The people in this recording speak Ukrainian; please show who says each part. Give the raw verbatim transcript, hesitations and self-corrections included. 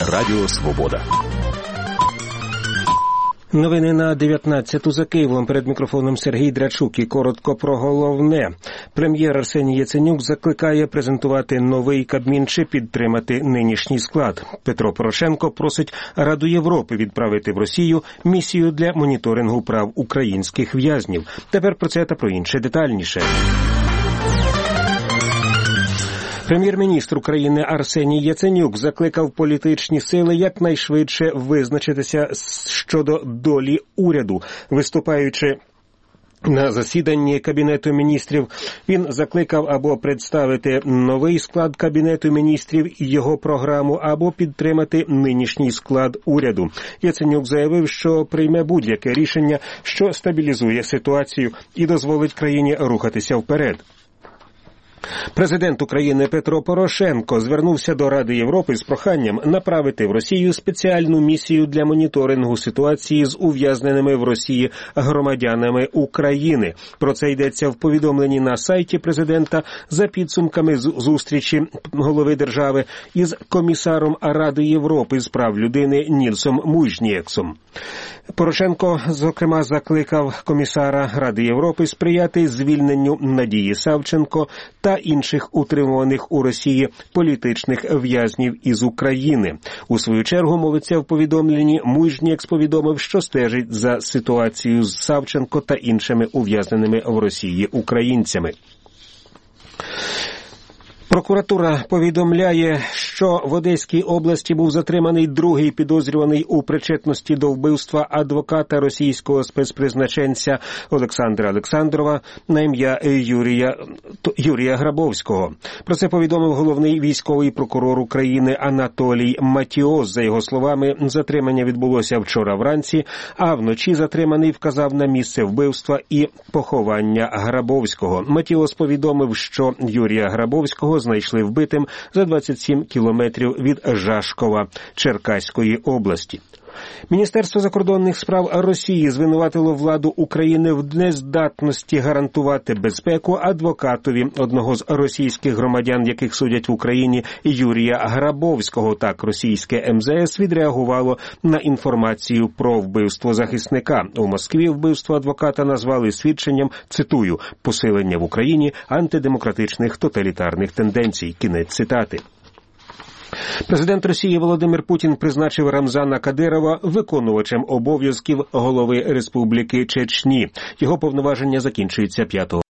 Speaker 1: Радіо Свобода.
Speaker 2: Новини на дев'ятнадцяту за Києвом. Перед мікрофоном Сергій Драчук і коротко про головне. Прем'єр Арсеній Яценюк закликає презентувати новий Кабмін чи підтримати нинішній склад. Петро Порошенко просить Раду Європи відправити в Росію місію для моніторингу прав українських в'язнів. Тепер про це та про інше детальніше. Прем'єр-міністр України Арсеній Яценюк закликав політичні сили якнайшвидше визначитися щодо долі уряду. Виступаючи на засіданні Кабінету міністрів, він закликав або представити новий склад Кабінету міністрів і його програму, або підтримати нинішній склад уряду. Яценюк заявив, що прийме будь-яке рішення, що стабілізує ситуацію і дозволить країні рухатися вперед. Президент України Петро Порошенко звернувся до Ради Європи з проханням направити в Росію спеціальну місію для моніторингу ситуації з ув'язненими в Росії громадянами України. Про це йдеться в повідомленні на сайті президента за підсумками зустрічі голови держави із комісаром Ради Європи з прав людини Нільсом Мужнієксом. Порошенко, зокрема, закликав комісара Ради Європи сприяти звільненню Надії Савченко та інших утримуваних у Росії політичних в'язнів із України. У свою чергу, мовиться в повідомленні, Мужнієкс повідомив, що стежить за ситуацією з Савченко та іншими ув'язненими в Росії українцями. Прокуратура повідомляє, що в Одеській області був затриманий другий підозрюваний у причетності до вбивства адвоката російського спецпризначенця Олександра Олександрова на ім'я Юрія, Юрія Грабовського. Про це повідомив головний військовий прокурор України Анатолій Матіос. За його словами, затримання відбулося вчора вранці, а вночі затриманий вказав на місце вбивства і поховання Грабовського. Матіос повідомив, що Юрія Грабовського знайшли вбитим за двадцять сім кілометрів від Жашкова Черкаської області. Міністерство закордонних справ Росії звинуватило владу України в нездатності гарантувати безпеку адвокатові одного з російських громадян, яких судять в Україні, Юрія Грабовського. Так, російське ем зе ес відреагувало на інформацію про вбивство захисника. У Москві вбивство адвоката назвали свідченням, цитую, «посилення в Україні антидемократичних тоталітарних тенденцій». Кінець цитати. Президент Росії Володимир Путін призначив Рамзана Кадирова виконувачем обов'язків голови Республіки Чечні. Його повноваження закінчуються п'ятого